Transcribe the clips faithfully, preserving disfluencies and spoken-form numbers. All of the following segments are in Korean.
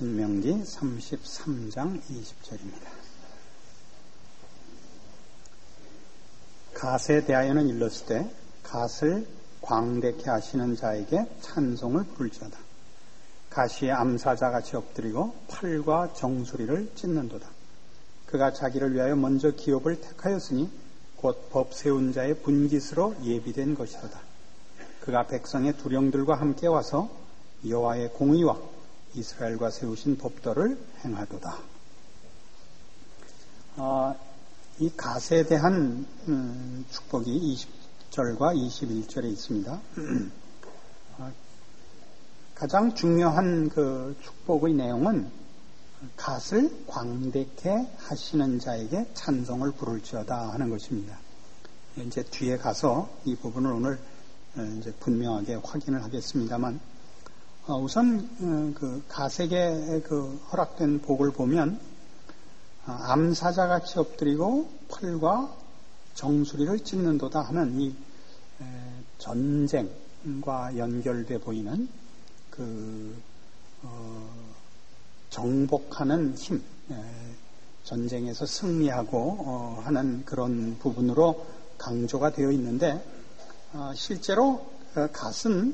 신명기 삼십삼 장 이십 절입니다. 갓에 대하여는 일렀으되 갓을 광대케 하시는 자에게 찬송을 부를지어다. 갓이 암사자같이 엎드리고 팔과 정수리를 찢는도다. 그가 자기를 위하여 먼저 기업을 택하였으니 곧 법 세운 자의 분깃으로 예비된 것이로다. 그가 백성의 두령들과 함께 와서 여호와의 공의와 이스라엘과 세우신 법도를 행하도다. 어, 이 갓에 대한 음, 축복이 이십 절과 이십일 절에 있습니다. 어, 가장 중요한 그 축복의 내용은 갓을 광대케 하시는 자에게 찬송을 부를지어다 하는 것입니다. 이제 뒤에 가서 이 부분을 오늘 이제 분명하게 확인을 하겠습니다만, 우선 그 갓에게 그 허락된 복을 보면 암사자같이 엎드리고 팔과 정수리를 찢는도다 하는 이 전쟁과 연결돼 보이는 그 어 정복하는 힘, 전쟁에서 승리하고 하는 그런 부분으로 강조가 되어 있는데, 실제로 갓은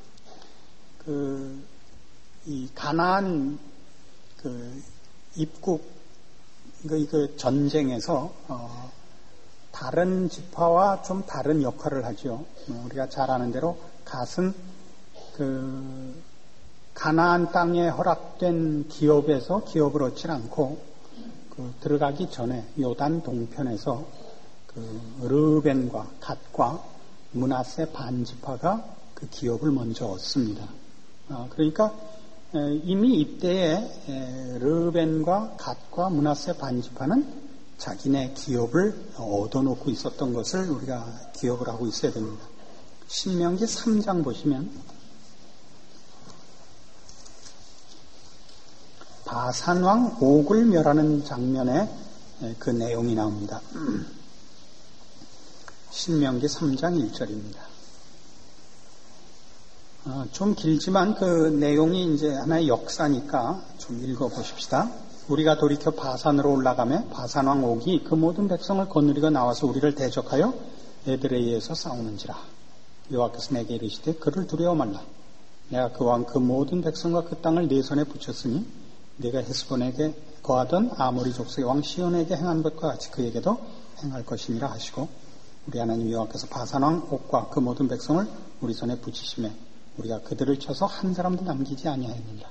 그, 이 가나안 그 입국 그, 그 전쟁에서 어, 다른 지파와 좀 다른 역할을 하죠. 우리가 잘 아는 대로 갓은 그 가나안 땅에 허락된 기업에서 기업을 얻지 않고 그 들어가기 전에 요단 동편에서 그 르벤과 갓과 므낫세 반지파가 그 기업을 먼저 얻습니다. 어, 그러니까 에, 이미 이때에 르벤과 갓과 므낫세 반지파는 자기네 기업을 얻어놓고 있었던 것을 우리가 기억을 하고 있어야 됩니다. 신명기 삼 장 보시면 바산왕 옥을 멸하는 장면에 그 내용이 나옵니다. 신명기 삼 장 일 절입니다. 어, 좀 길지만 그 내용이 이제 하나의 역사니까 좀 읽어보십시다. 우리가 돌이켜 바산으로 올라가매 바산왕 옥이 그 모든 백성을 거느리고 나와서 우리를 대적하여 에드레이에서 싸우는지라. 여호와께서 내게 이르시되 그를 두려워 말라. 내가 그와 그 모든 백성과 그 땅을 네 손에 붙였으니 네가 헤스본에게 거하던 아모리 족속의 왕 시온에게 행한 것과 같이 그에게도 행할 것이니라 하시고, 우리 하나님 여호와께서 바산왕 옥과 그 모든 백성을 우리 손에 붙이시매 우리가 그들을 쳐서 한 사람도 남기지 아니하였느니라.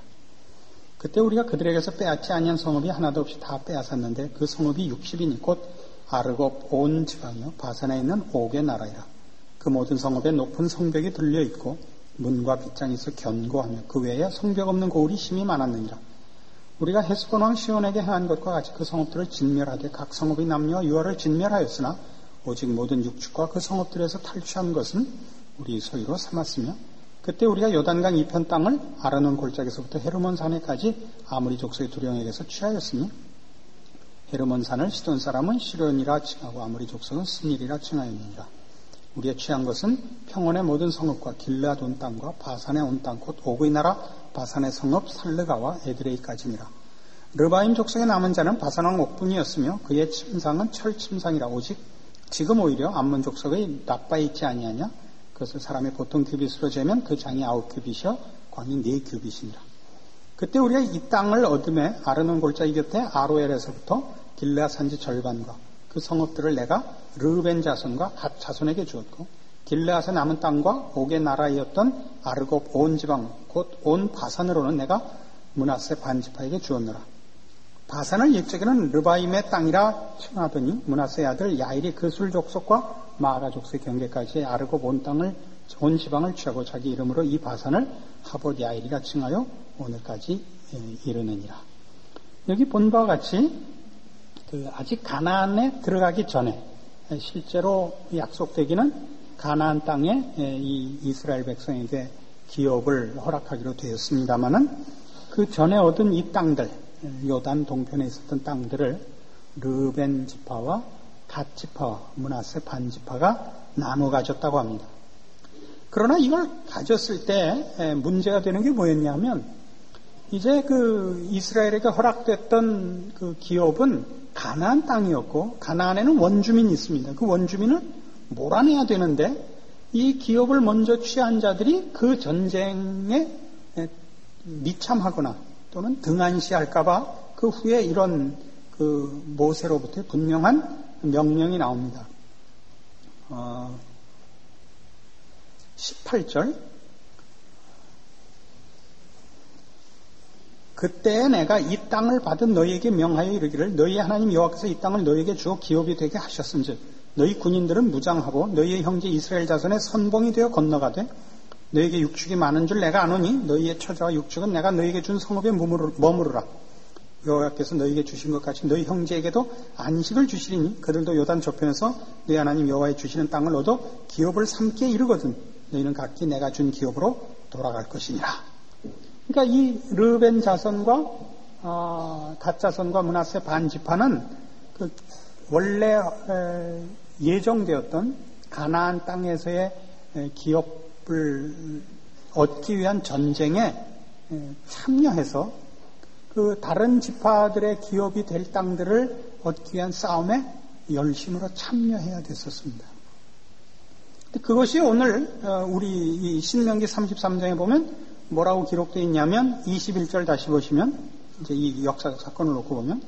그때 우리가 그들에게서 빼앗지 아니한 성읍이 하나도 없이 다 빼앗았는데 그 성읍이 육십이니 곧 아르곱 온 지방이요 바산에 있는 옥의 나라이라. 그 모든 성읍에 높은 성벽이 들려 있고 문과 빗장이 있어 견고하며 그 외에 성벽 없는 고을이 심히 많았느니라. 우리가 헤스본 왕 시온에게 행한 것과 같이 그 성읍들을 진멸하되 각 성읍의 남녀와 유아를 진멸하였으나 오직 모든 육축과 그 성읍들에서 탈취한 것은 우리 소유로 삼았으며, 그때 우리가 요단강 이편 땅을 아르논 골짜기에서부터 헤르몬 산에까지 아모리 족속의 두령에게서 취하였으니 헤르몬 산을 시돈 사람은 시론이라 칭하고 아모리 족속은 스닐이라 칭하였느니라. 우리가 취한 것은 평원의 모든 성읍과 길르앗 온 땅과 바산의 온 땅 곧 옥의 나라 바산의 성읍 살르가와 에드레이까지니라. 르바임 족속의 남은 자는 바산왕 옥뿐이었으며 그의 침상은 철 침상이라. 오직 지금 오히려 암몬 족속의 납바에 있지 아니하냐. 그것을 사람의 보통 규빗으로 재면 그 장이 아홉 규빗이요 광이 네 규빗이니라. 그때 우리가 이 땅을 얻음에 아르논 골짜기 곁에 아로엘에서부터 길르앗 산지 절반과 그 성읍들을 내가 르벤 자손과 갓 자손에게 주었고, 길르앗의 남은 땅과 옥의 나라이었던 아르곱 온 지방 곧 온 바산으로는 내가 므낫세 반지파에게 주었노라. 바산을 옛적에는 르바임의 땅이라 칭하더니 므낫세의 아들 야일이 그 술 족속과 마아가 족속의 경계까지 아르곱 온 땅을 온 지방을 취하고 자기 이름으로 이 바산을 하봇 야일이라 칭하여 오늘까지 이르느니라. 여기 본 바와 같이 그 아직 가나안에 들어가기 전에 실제로 약속되기는 가나안 땅에 이 이스라엘 백성에게 기업을 허락하기로 되었습니다마는 그 전에 얻은 이 땅들, 요단 동편에 있었던 땅들을 르벤 지파와 갓 지파와 므낫세 반 지파가 나눠 가졌다고 합니다. 그러나 이걸 가졌을 때 문제가 되는 게 뭐였냐면 이제 그 이스라엘에게 허락됐던 그 기업은 가나안 땅이었고, 가나안에는 원주민이 있습니다. 그 원주민을 몰아내야 되는데, 이 기업을 먼저 취한 자들이 그 전쟁에 미참하거나 또는 등한시할까봐 그 후에 이런 그 모세로부터 분명한 명령이 나옵니다. 어, 십팔 절. 그때 내가 이 땅을 받은 너희에게 명하여 이르기를 너희 하나님 여호와께서 이 땅을 너희에게 주어 기업이 되게 하셨은즉 너희 군인들은 무장하고 너희의 형제 이스라엘 자손의 선봉이 되어 건너가되 너희에게 육축이 많은 줄 내가 아노니 너희의 처자와 육축은 내가 너희에게 준 성읍에 머무르라. 여호와께서 너희에게 주신 것 같이 너희 형제에게도 안식을 주시리니 그들도 요단 저편에서 너희 하나님 여호와의 주시는 땅을 얻어 기업을 삼게 이르거든 너희는 각기 내가 준 기업으로 돌아갈 것이니라. 그러니까 이 르벤 자손과 어, 갓 자손과 므낫세 반 지파는 그 원래 에, 예정되었던 가나안 땅에서의 에, 기업을 얻기 위한 전쟁에 에, 참여해서 그 다른 지파들의 기업이 될 땅들을 얻기 위한 싸움에 열심으로 참여해야 됐었습니다. 그것이 오늘 어, 우리 이 신명기 삼십삼 장에 보면 뭐라고 기록되어 있냐면 이십일 절 다시 보시면 이제 이 역사적 사건을 놓고 보면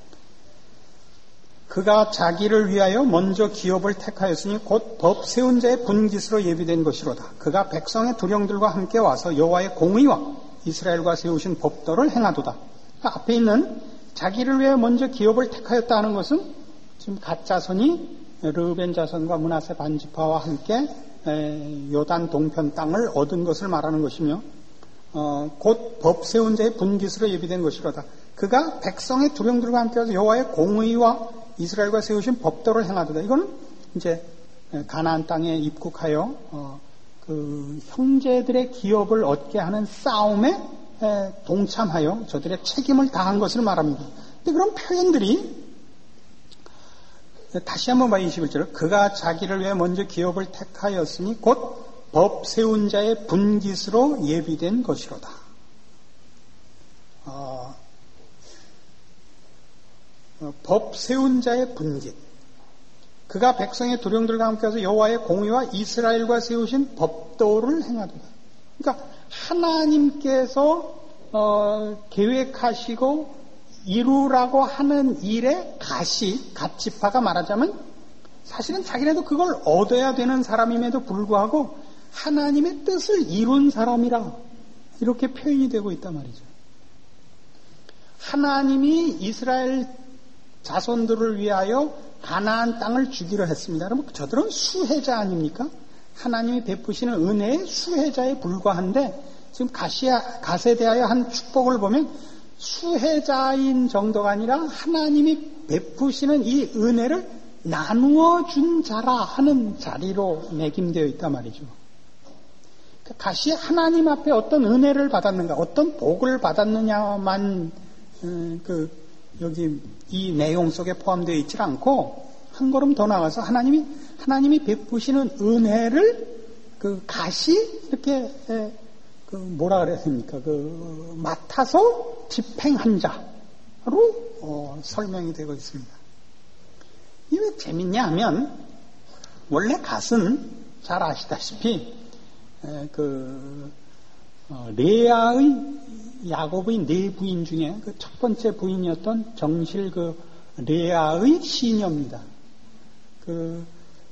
그가 자기를 위하여 먼저 기업을 택하였으니 곧 법 세운 자의 분깃으로 예비된 것이로다. 그가 백성의 두령들과 함께 와서 여호와의 공의와 이스라엘과 세우신 법도를 행하도다. 그러니까 앞에 있는 자기를 위하여 먼저 기업을 택하였다 하는 것은 지금 갓 자손이 르벤 자손과 므낫세 반지파와 함께 요단 동편 땅을 얻은 것을 말하는 것이며 어, 곧 법 세운 자의 분깃으로 예비된 것이로다. 그가 백성의 두령들과 함께 와서 여호와의 공의와 이스라엘과 세우신 법도를 행하도다. 이거는 이제 가나안 땅에 입국하여 어, 그 형제들의 기업을 얻게 하는 싸움에 동참하여 저들의 책임을 다한 것을 말합니다. 근데 그런 표현들이 다시 한번 봐요. 이십일 절. 그가 자기를 위해 먼저 기업을 택하였으니 곧 법 세운 자의 분깃으로 예비된 것이로다. 어, 어, 법 세운 자의 분깃. 그가 백성의 두령들과 함께해서 여호와의 공의와 이스라엘과 세우신 법도를 행하도다. 그러니까 하나님께서 어, 계획하시고 이루라고 하는 일의 갓이 갓지파가 말하자면 사실은 자기네도 그걸 얻어야 되는 사람임에도 불구하고 하나님의 뜻을 이룬 사람이라 이렇게 표현이 되고 있단 말이죠. 하나님이 이스라엘 자손들을 위하여 가나안 땅을 주기로 했습니다. 그러면 저들은 수혜자 아닙니까? 하나님이 베푸시는 은혜의 수혜자에 불과한데 지금 가시아, 갓에 대하여 한 축복을 보면 수혜자인 정도가 아니라 하나님이 베푸시는 이 은혜를 나누어 준 자라 하는 자리로 매김되어 있단 말이죠. 가시 하나님 앞에 어떤 은혜를 받았는가, 어떤 복을 받았느냐만 음, 그 여기 이 내용 속에 포함되어 있지 않고 한 걸음 더 나가서 하나님이 하나님이 베푸시는 은혜를 그 가시 이렇게 에, 그 뭐라 그래야 됩니까? 그 맡아서 집행한 자로 어, 설명이 되고 있습니다. 이게 왜 재밌냐 하면 원래 갓은 잘 아시다시피 에, 그 어, 레아의 야곱의 네 부인 중에 그 첫 번째 부인이었던 정실 그 레아의 시녀입니다. 그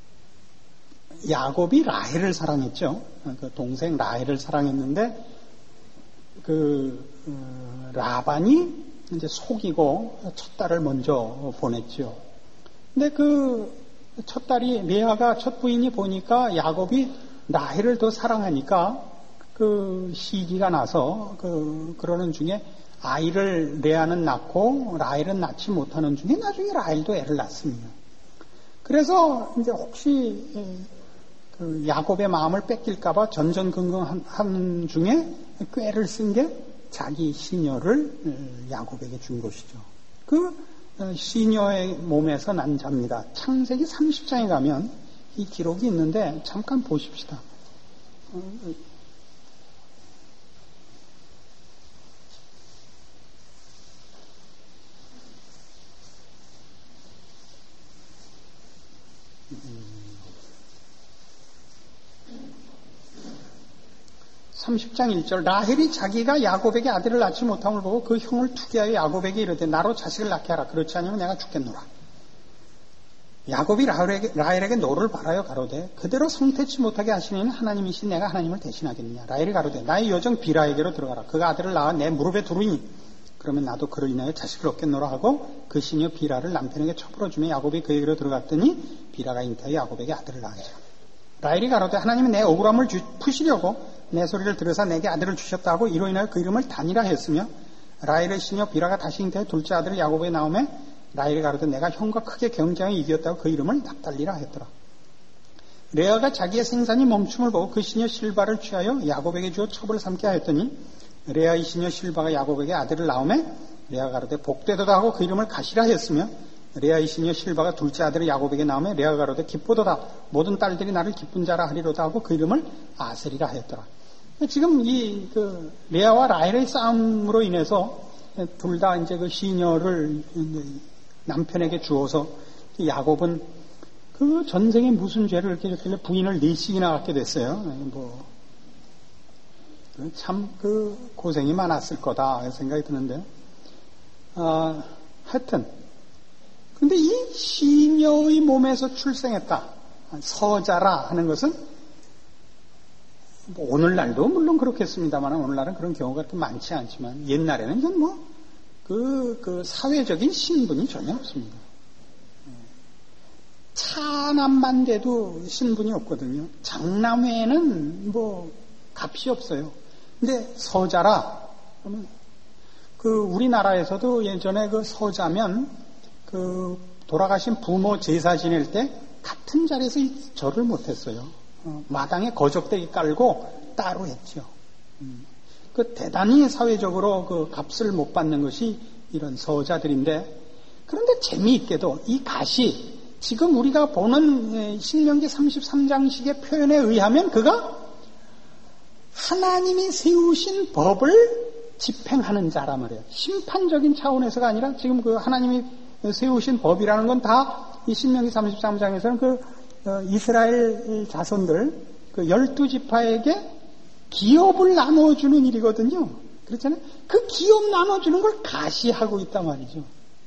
야곱이 라헬을 사랑했죠. 그 동생 라헬을 사랑했는데 그 어, 라반이 이제 속이고 첫 딸을 먼저 보냈죠. 근데 그 첫 딸이 레아가 첫 부인이 보니까 야곱이 라헬을 더 사랑하니까 그 시기가 나서 그 그러는 중에 아이를 레아는 낳고 라헬은 낳지 못하는 중에 나중에 라헬도 애를 낳습니다. 그래서 이제 혹시 그 야곱의 마음을 뺏길까봐 전전긍긍한 중에 꾀를 쓴 게 자기 시녀를 야곱에게 준 것이죠. 그 시녀의 몸에서 난 자입니다. 창세기 삼십 장에 가면 이 기록이 있는데 잠깐 보십시다. 삼십 장 일 절 라헬이 자기가 야곱에게 아들을 낳지 못함을 보고 그 형을 투기하여 야곱에게 이르되 나로 자식을 낳게 하라. 그렇지 않으면 내가 죽겠노라. 야곱이 라헬에게, 라헬에게 노를 바라여 가로되 그대로 성태치 못하게 하시는 하나님이신 내가 하나님을 대신하겠느냐. 라헬이 가로되 나의 여정 비라에게로 들어가라. 그가 아들을 낳아 내 무릎에 두르니 그러면 나도 그를 인하여 자식을 얻겠노라 하고 그 시녀 비라를 남편에게 쳐불어주며 야곱이 그에게로 들어갔더니 비라가 잉태하여 야곱에게 아들을 낳으니라. 라헬이 가로되 하나님은 내 억울함을 주, 푸시려고 내 소리를 들으사 내게 아들을 주셨다 하고 이로 인하여 그 이름을 단이라 했으며 라헬의 시녀 비라가 다시 잉태하여 둘째 아들을 야곱에 낳음에 라헬이 가로되 내가 형과 크게 경쟁에 이겼다고 그 이름을 납달리라 했더라. 레아가 자기의 생산이 멈춤을 보고 그 시녀 실바를 취하여 야곱에게 주어 첩을 삼게 하였더니 레아의 시녀 실바가 야곱에게 아들을 낳음에 레아가 가로되 복되도다 하고 그 이름을 가시라 했으며 레아의 시녀 실바가 둘째 아들을 야곱에게 낳음에 레아가 가로되 기쁘도다 모든 딸들이 나를 기쁜 자라 하리로다 하고 그 이름을 아셀이라 했더라. 지금 이 그 레아와 라헬의 싸움으로 인해서 둘 다 이제 그 시녀를 남편에게 주어서 야곱은 그 전생에 무슨 죄를 이렇게 했길래 부인을 넷씩이나 갖게 됐어요. 뭐 참 그 고생이 많았을 거다 생각이 드는데, 아, 하여튼 근데 이 시녀의 몸에서 출생했다 서자라 하는 것은 뭐 오늘날도 물론 그렇겠습니다만 오늘날은 그런 경우가 그렇게 많지 않지만 옛날에는 이건 뭐 그, 그 사회적인 신분이 전혀 없습니다. 차남만 돼도 신분이 없거든요. 장남외에는 뭐 값이 없어요. 근데 서자라 그러면 그 우리나라에서도 예전에 그 서자면 그 돌아가신 부모 제사 지낼 때 같은 자리에서 절을 못했어요. 어, 마당에 거적대기 깔고 따로 했죠. 음. 그 대단히 사회적으로 그 값을 못 받는 것이 이런 서자들인데, 그런데 재미있게도 이 가시 지금 우리가 보는 신명기 삼십삼 장식의 표현에 의하면 그가 하나님이 세우신 법을 집행하는 자란 말이에요. 심판적인 차원에서가 아니라 지금 그 하나님이 세우신 법이라는 건 다 이 신명기 삼십삼 장에서는 그 이스라엘 자손들 그 열두 지파에게 기업을 나눠주는 일이거든요. 그렇잖아요. 그 기업 나눠주는 걸 가시하고 있단 말이죠.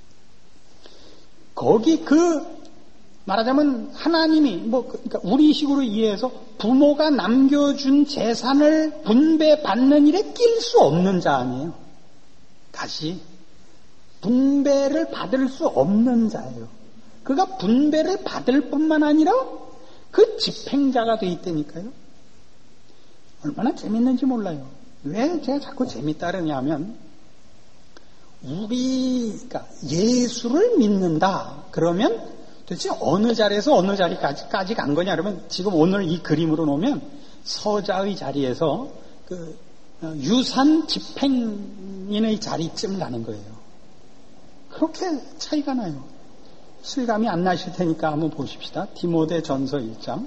거기 그 말하자면 하나님이 뭐 그러니까 우리식으로 이해해서 부모가 남겨준 재산을 분배받는 일에 낄 수 없는 자 아니에요. 가시 분배를 받을 수 없는 자예요. 그가 분배를 받을 뿐만 아니라 그 집행자가 돼 있다니까요. 얼마나 재밌는지 몰라요. 왜 제가 자꾸 재밌다 그러냐면 우리가 예수를 믿는다 그러면 도대체 어느 자리에서 어느 자리까지 간 거냐 그러면 지금 오늘 이 그림으로 놓으면 서자의 자리에서 그 유산 집행인의 자리쯤 가는 거예요. 그렇게 차이가 나요. 실감이 안 나실 테니까 한번 보십시다. 디모데 전서 일 장.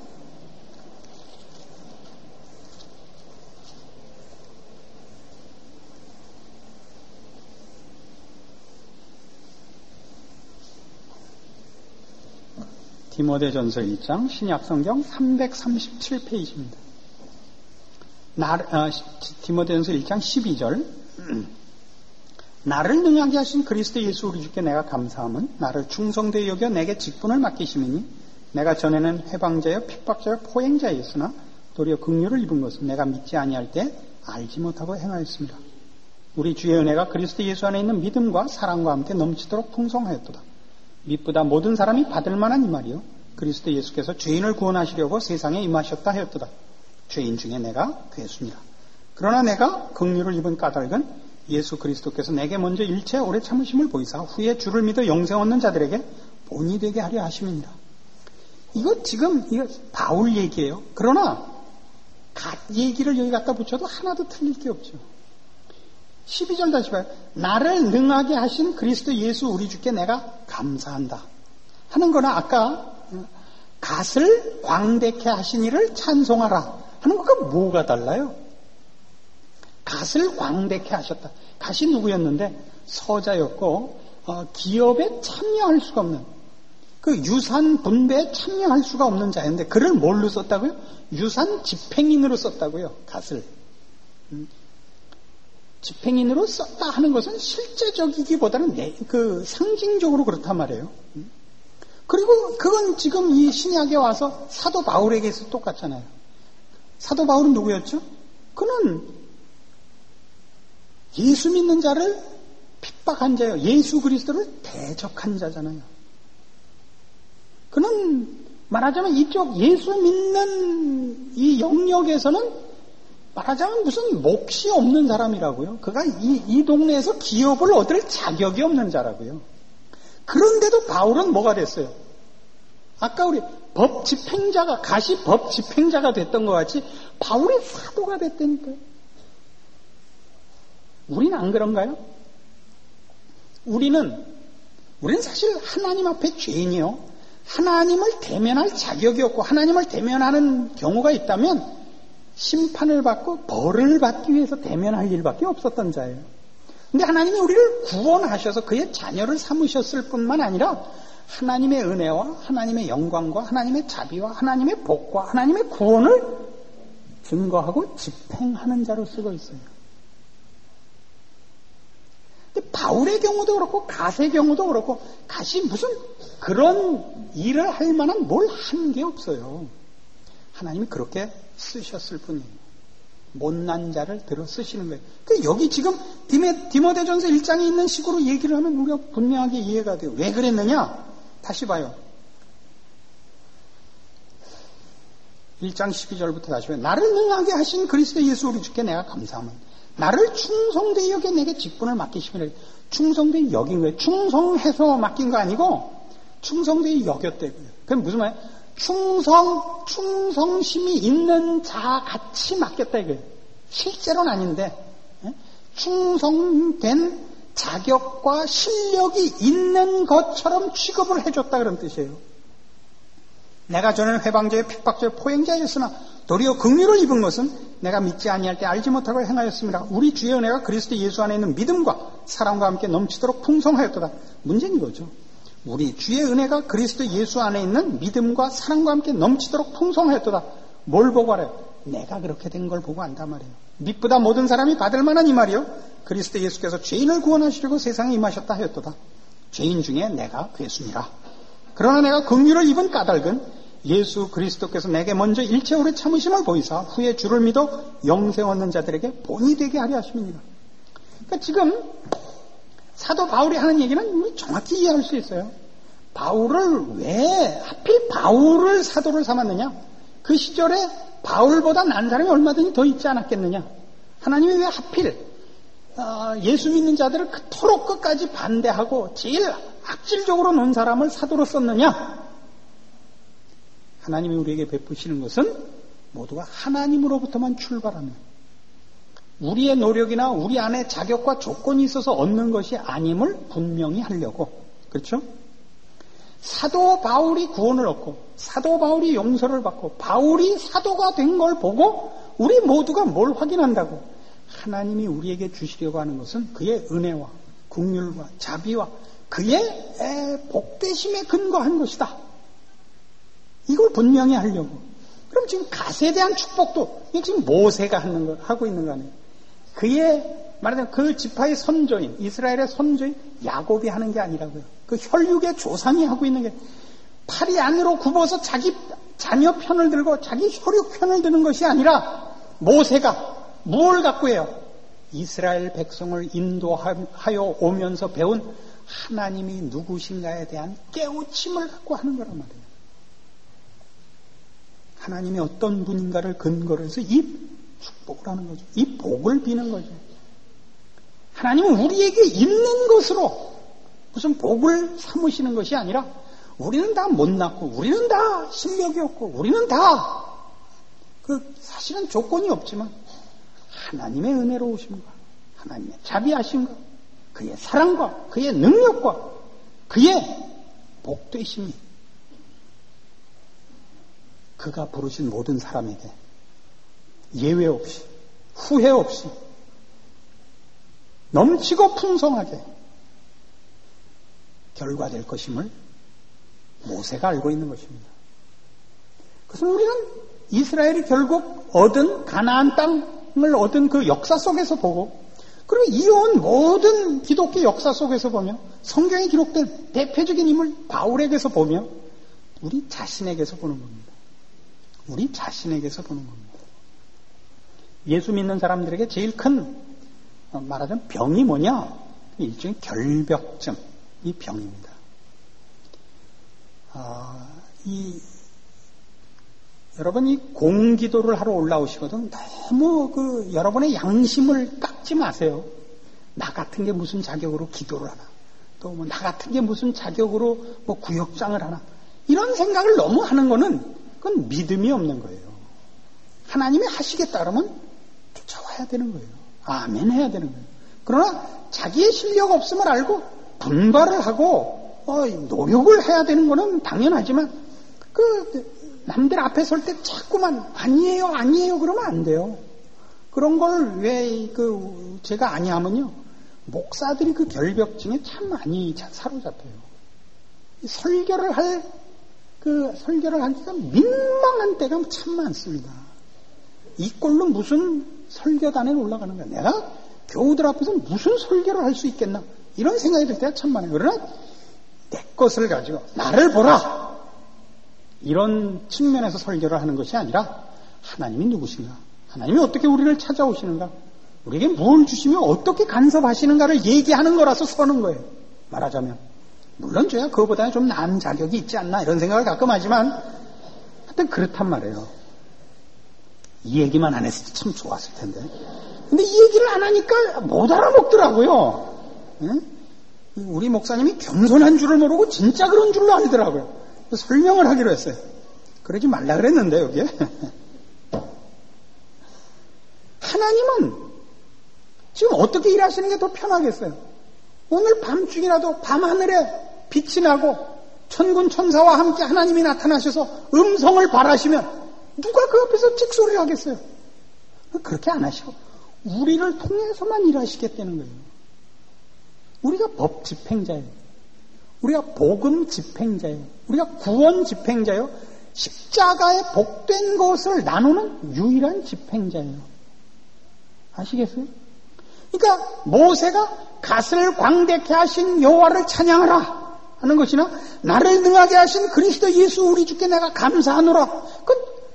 디모데전서 일 장 신약성경 삼백삼십칠 페이지입니다. 나, 어, 디모데전서 일 장 십이 절 나를 능하게 하신 그리스도 예수 우리 주께 내가 감사함은 나를 충성되이 여겨 내게 직분을 맡기심이니 내가 전에는 해방자여 핍박자여 포행자였으나 도리어 긍휼을 입은 것은 내가 믿지 아니할 때 알지 못하고 행하였습니다. 우리 주의 은혜가 그리스도 예수 안에 있는 믿음과 사랑과 함께 넘치도록 풍성하였도다. 믿보다 모든 사람이 받을 만한 이 말이요 그리스도 예수께서 죄인을 구원하시려고 세상에 임하셨다 하였도다. 죄인 중에 내가 괴수니라. 그러나 내가 긍휼을 입은 까닭은 예수 그리스도께서 내게 먼저 일체 오래 참으심을 보이사 후에 주를 믿어 영생 얻는 자들에게 본이 되게 하려 하심입니다. 이거 지금 이거 바울 얘기예요. 그러나 갓 얘기를 여기 갖다 붙여도 하나도 틀릴 게 없죠. 십이 절 다시 봐요. 나를 능하게 하신 그리스도 예수 우리 주께 내가 감사한다 하는 거나 아까 갓을 광대케 하신 이를 찬송하라 하는 것과 뭐가 달라요? 갓을 광대케 하셨다. 갓이 누구였는데 서자였고 어, 기업에 참여할 수가 없는 그 유산 분배에 참여할 수가 없는 자였는데 그를 뭘로 썼다고요? 유산 집행인으로 썼다고요. 갓을. 집행인으로 썼다 하는 것은 실제적이기보다는 내, 그 상징적으로 그렇단 말이에요. 그리고 그건 지금 이 신약에 와서 사도 바울에게서 똑같잖아요. 사도 바울은 누구였죠? 그는 예수 믿는 자를 핍박한 자예요. 예수 그리스도를 대적한 자잖아요. 그는 말하자면 이쪽 예수 믿는 이 영역에서는 말하자면 무슨 몫이 없는 사람이라고요. 그가 이, 이 동네에서 기업을 얻을 자격이 없는 자라고요. 그런데도 바울은 뭐가 됐어요? 아까 우리 법 집행자가, 가시 법 집행자가 됐던 것 같이 바울이 사도가 됐다니까요. 우리는 안 그런가요? 우리는, 우리는 사실 하나님 앞에 죄인이요. 하나님을 대면할 자격이 없고 하나님을 대면하는 경우가 있다면 심판을 받고 벌을 받기 위해서 대면할 일밖에 없었던 자예요. 근데 하나님이 우리를 구원하셔서 그의 자녀를 삼으셨을 뿐만 아니라 하나님의 은혜와 하나님의 영광과 하나님의 자비와 하나님의 복과 하나님의 구원을 증거하고 집행하는 자로 쓰고 있어요. 근데 바울의 경우도 그렇고 갓의 경우도 그렇고 갓이 무슨 그런 일을 할 만한 뭘 한 게 없어요. 하나님이 그렇게 쓰셨을 뿐이에요. 못난 자를 들어 쓰시는 거예요. 그러니까 여기 지금 디메, 디모데전서 일 장에 있는 식으로 얘기를 하면 우리가 분명하게 이해가 돼요. 왜 그랬느냐? 다시 봐요. 일 장 십이 절부터 다시 봐요. 나를 능하게 하신 그리스도 예수 우리 주께 내가 감사하면 나를 충성되이 여겨 내게 직분을 맡기시면 충성되이 여긴 거예요. 충성해서 맡긴 거 아니고 충성되이 여겼대고요. 그게 무슨 말이에요? 충성, 충성심이 있는 자 같이 맡겼다 이거예요. 실제로는 아닌데 충성된 자격과 실력이 있는 것처럼 취급을 해줬다 그런 뜻이에요. 내가 전에는 회방자여 핍박자여 포행자였으나 도리어 긍휼을 입은 것은 내가 믿지 아니할 때 알지 못하고 행하였습니다. 우리 주의 은혜가 그리스도 예수 안에 있는 믿음과 사랑과 함께 넘치도록 풍성하였도다. 문제는 이거죠. 우리 주의 은혜가 그리스도 예수 안에 있는 믿음과 사랑과 함께 넘치도록 풍성하였도다. 뭘 보고 알아요? 내가 그렇게 된 걸 보고 안단 말이에요. 믿보다 모든 사람이 받을 만한 이 말이요. 그리스도 예수께서 죄인을 구원하시려고 세상에 임하셨다 하였도다. 죄인 중에 내가 괴순이라. 그러나 내가 긍휼을 입은 까닭은 예수 그리스도께서 내게 먼저 일체 오래 참으심을 보이사 후에 주를 믿어 영생 얻는 자들에게 본이 되게 하려 하심이니라. 그러니까 지금 사도 바울이 하는 얘기는 우리 정확히 이해할 수 있어요. 바울을 왜 하필 바울을 사도를 삼았느냐? 그 시절에 바울보다 난 사람이 얼마든지 더 있지 않았겠느냐? 하나님이 왜 하필 예수 믿는 자들을 그토록 끝까지 반대하고 제일 악질적으로 논 사람을 사도로 썼느냐? 하나님이 우리에게 베푸시는 것은 모두가 하나님으로부터만 출발하며 우리의 노력이나 우리 안에 자격과 조건이 있어서 얻는 것이 아님을 분명히 하려고. 그렇죠? 사도 바울이 구원을 얻고 사도 바울이 용서를 받고 바울이 사도가 된 걸 보고 우리 모두가 뭘 확인한다고? 하나님이 우리에게 주시려고 하는 것은 그의 은혜와 긍휼과 자비와 그의 복되심에 근거한 것이다. 이걸 분명히 하려고. 그럼 지금 갓에 대한 축복도 이게 지금 모세가 하는 거, 하고 있는 거 아니에요? 그의 말하자면 그 지파의 선조인 이스라엘의 선조인 야곱이 하는 게 아니라고요. 그 혈육의 조상이 하고 있는 게 팔이 안으로 굽어서 자기 자녀 편을 들고 자기 혈육 편을 드는 것이 아니라 모세가 무엇을 갖고 해요? 이스라엘 백성을 인도하여 오면서 배운 하나님이 누구신가에 대한 깨우침을 갖고 하는 거란 말이에요. 하나님이 어떤 분인가를 근거로 해서 이 축복을 하는 거죠. 이 복을 비는 거죠. 하나님은 우리에게 있는 것으로 무슨 복을 삼으시는 것이 아니라 우리는 다 못났고 우리는 다 실력이 없고 우리는 다 그 사실은 조건이 없지만 하나님의 은혜로우심과 하나님의 자비하심과 그의 사랑과 그의 능력과 그의 복되심이 그가 부르신 모든 사람에게 예외 없이 후회 없이 넘치고 풍성하게 결과될 것임을 모세가 알고 있는 것입니다. 그래서 우리는 이스라엘이 결국 얻은 가나안 땅 얻은 그 역사 속에서 보고, 그리고 이어온 모든 기독교 역사 속에서 보며, 성경에 기록된 대표적인 인물 바울에게서 보며, 우리 자신에게서 보는 겁니다. 우리 자신에게서 보는 겁니다. 예수 믿는 사람들에게 제일 큰 말하자면 병이 뭐냐? 일종의 결벽증, 이 병입니다. 아, 이 여러분 이 공기도를 하러 올라오시거든 너무 그 여러분의 양심을 깎지 마세요. 나 같은 게 무슨 자격으로 기도를 하나? 또 뭐 나 같은 게 무슨 자격으로 뭐 구역장을 하나? 이런 생각을 너무 하는 거는 그건 믿음이 없는 거예요. 하나님이 하시겠다 그러면 쫓아와야 되는 거예요. 아멘 해야 되는 거예요. 그러나 자기의 실력 없음을 알고 분발을 하고 어, 노력을 해야 되는 거는 당연하지만 그 남들 앞에 설 때 자꾸만 아니에요 아니에요 그러면 안 돼요. 그런 걸 왜 그 제가 아니하면요 목사들이 그 결벽증에 참 많이 사로잡혀요. 설교를 할 그 설교를 하기가 민망한 때가 참 많습니다. 이 꼴로 무슨 설교단에 올라가는 거야. 내가 교우들 앞에서 무슨 설교를 할 수 있겠나 이런 생각이 들 때가 참 많아요. 그러나 내 것을 가지고 나를 보라 이런 측면에서 설교를 하는 것이 아니라 하나님이 누구신가, 하나님이 어떻게 우리를 찾아오시는가, 우리에게 뭘 주시며 어떻게 간섭하시는가를 얘기하는 거라서 서는 거예요. 말하자면 물론 제가 그거보다는 좀 나은 자격이 있지 않나 이런 생각을 가끔 하지만 하여튼 그렇단 말이에요. 이 얘기만 안 했을 때 참 좋았을 텐데 근데 이 얘기를 안 하니까 못 알아먹더라고요. 응? 우리 목사님이 겸손한 줄을 모르고 진짜 그런 줄로 알더라고요. 설명을 하기로 했어요. 그러지 말라 그랬는데 여기에 하나님은 지금 어떻게 일하시는 게 더 편하겠어요? 오늘 밤중이라도 밤하늘에 빛이 나고 천군 천사와 함께 하나님이 나타나셔서 음성을 발하시면 누가 그 앞에서 찍소리를 하겠어요? 그렇게 안 하시고 우리를 통해서만 일하시겠다는 거예요. 우리가 법 집행자예요. 우리가 복음 집행자예요. 우리가 구원 집행자예요. 십자가에 복된 것을 나누는 유일한 집행자예요. 아시겠어요? 그러니까 모세가 갓을 광대케 하신 여호와를 찬양하라 하는 것이나 나를 능하게 하신 그리스도 예수 우리 주께 내가 감사하노라. 그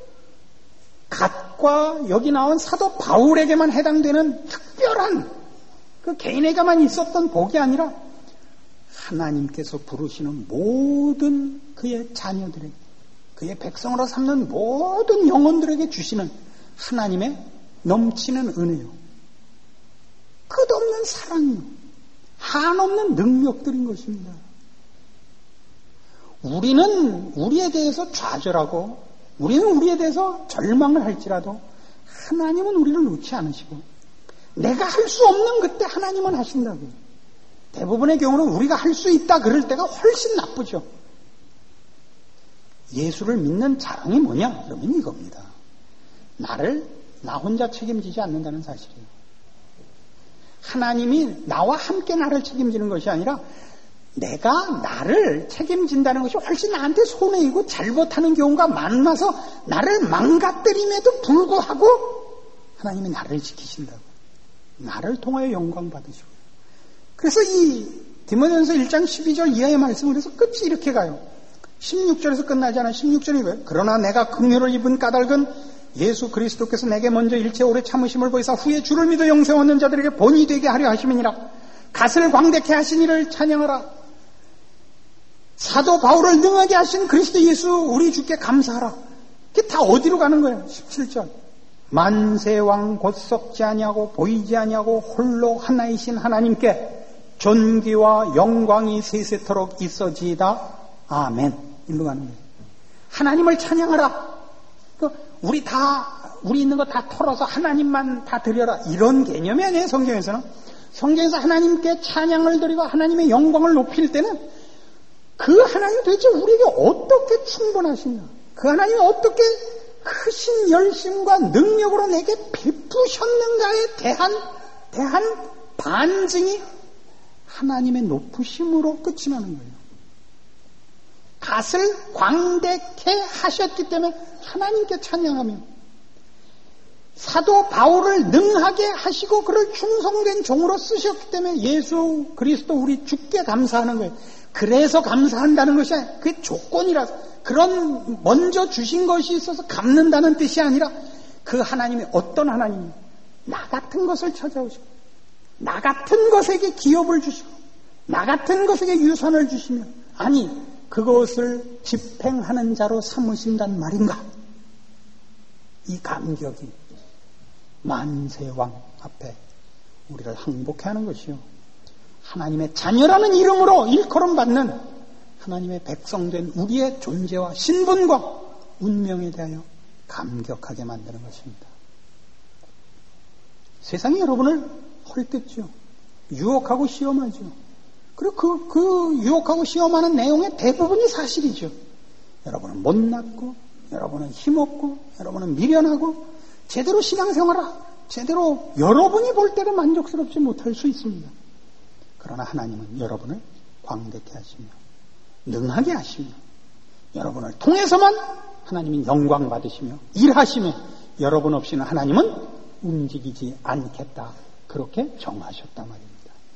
갓과 여기 나온 사도 바울에게만 해당되는 특별한 그 개인에게만 있었던 복이 아니라 하나님께서 부르시는 모든 그의 자녀들에게, 그의 백성으로 삼는 모든 영혼들에게 주시는 하나님의 넘치는 은혜요. 끝없는 사랑이요. 한없는 능력들인 것입니다. 우리는 우리에 대해서 좌절하고 우리는 우리에 대해서 절망을 할지라도 하나님은 우리를 놓지 않으시고 내가 할 수 없는 그때 하나님은 하신다고요. 대부분의 경우는 우리가 할 수 있다 그럴 때가 훨씬 나쁘죠. 예수를 믿는 자랑이 뭐냐? 그러면 이겁니다. 나를 나 혼자 책임지지 않는다는 사실이에요. 하나님이 나와 함께 나를 책임지는 것이 아니라 내가 나를 책임진다는 것이 훨씬 나한테 손해이고 잘못하는 경우가 많아서 나를 망가뜨림에도 불구하고 하나님이 나를 지키신다고. 나를 통하여 영광 받으시고. 그래서 이 디모데전서 일 장 십이 절 이하의 말씀을 해서 끝이 이렇게 가요. 십육 절에서 끝나지 않아. 십육 절이 왜? 그러나 내가 긍휼을 입은 까닭은 예수 그리스도께서 내게 먼저 일체 오래 참으심을 보이사 후에 주를 믿어 영생 얻는 자들에게 본이 되게 하려 하심이니라. 갓을 광대케 하신 이를 찬양하라. 사도 바울을 능하게 하신 그리스도 예수 우리 주께 감사하라. 그게 다 어디로 가는 거예요? 십칠 절. 만세왕 곧 썩지 아니하고 보이지 아니하고 홀로 하나이신 하나님께 존귀와 영광이 세세토록 있어지이다. 아멘. 일로 가는 거예요. 하나님을 찬양하라. 우리 다 우리 있는 거 다 털어서 하나님만 다 드려라. 이런 개념이 아니에요. 성경에서는. 성경에서 하나님께 찬양을 드리고 하나님의 영광을 높일 때는 그 하나님 도대체 우리에게 어떻게 충분하시냐, 그 하나님이 어떻게 크신 열심과 능력으로 내게 베푸셨는가에 대한 대한 반증이 하나님의 높으심으로 끝이 나는 거예요. 갓을 광대케 하셨기 때문에 하나님께 찬양하며 사도 바울을 능하게 하시고 그를 충성된 종으로 쓰셨기 때문에 예수 그리스도 우리 주께 감사하는 거예요. 그래서 감사한다는 것이 아니라 그게 조건이라서, 그런 먼저 주신 것이 있어서 갚는다는 뜻이 아니라 그 하나님이 어떤 하나님이에요? 나 같은 것을 찾아오시고 나 같은 것에게 기업을 주시고 나 같은 것에게 유산을 주시며, 아니 그것을 집행하는 자로 삼으신단 말인가? 이 감격이 만세왕 앞에 우리를 항복해 하는 것이요, 하나님의 자녀라는 이름으로 일컬음 받는 하나님의 백성된 우리의 존재와 신분과 운명에 대하여 감격하게 만드는 것입니다. 세상이 여러분을 헐뜯죠. 유혹하고 시험하죠. 그리고 그, 그 유혹하고 시험하는 내용의 대부분이 사실이죠. 여러분은 못났고, 여러분은 힘없고, 여러분은 미련하고, 제대로 신앙생활을 제대로 여러분이 볼 때도 만족스럽지 못할 수 있습니다. 그러나 하나님은 여러분을 광대케 하시며 능하게 하시며 여러분을 통해서만 하나님이 영광 받으시며 일하시며 여러분 없이는 하나님은 움직이지 않겠다, 그렇게 정하셨단 말입니다.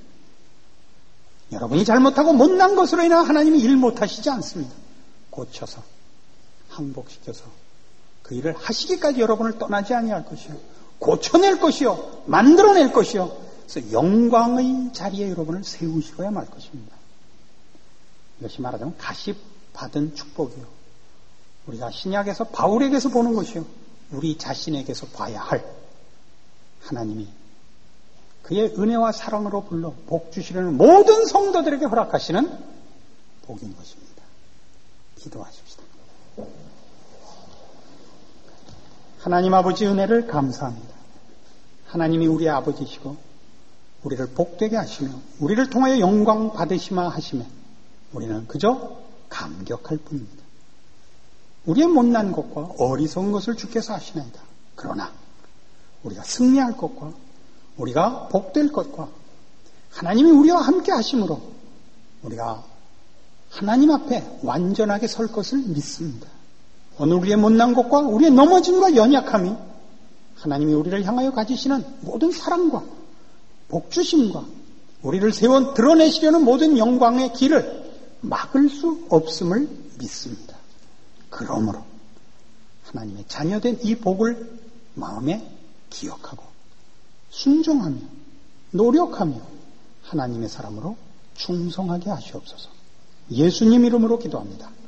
여러분이 잘못하고 못난 것으로 인하여 하나님이 일 못하시지 않습니다. 고쳐서 항복시켜서 그 일을 하시기까지 여러분을 떠나지 아니할 것이요, 고쳐낼 것이요, 만들어낼 것이요, 그래서 영광의 자리에 여러분을 세우시고야 말 것입니다. 이것이 말하자면 다시 받은 축복이요, 우리가 신약에서 바울에게서 보는 것이요, 우리 자신에게서 봐야 할 하나님이 그의 은혜와 사랑으로 불러 복 주시려는 모든 성도들에게 허락하시는 복인 것입니다. 기도하십시다. 하나님 아버지 은혜를 감사합니다. 하나님이 우리의 아버지시고 우리를 복되게 하시며 우리를 통하여 영광 받으시마 하시며 우리는 그저 감격할 뿐입니다. 우리의 못난 것과 어리석은 것을 주께서 아시나이다. 그러나 우리가 승리할 것과 우리가 복될 것과 하나님이 우리와 함께 하심으로 우리가 하나님 앞에 완전하게 설 것을 믿습니다. 오늘 우리의 못난 것과 우리의 넘어짐과 연약함이 하나님이 우리를 향하여 가지시는 모든 사랑과 복주심과 우리를 세워 드러내시려는 모든 영광의 길을 막을 수 없음을 믿습니다. 그러므로 하나님의 자녀된 이 복을 마음에 기억하고 순종하며 노력하며 하나님의 사람으로 충성하게 하시옵소서. 예수님 이름으로 기도합니다.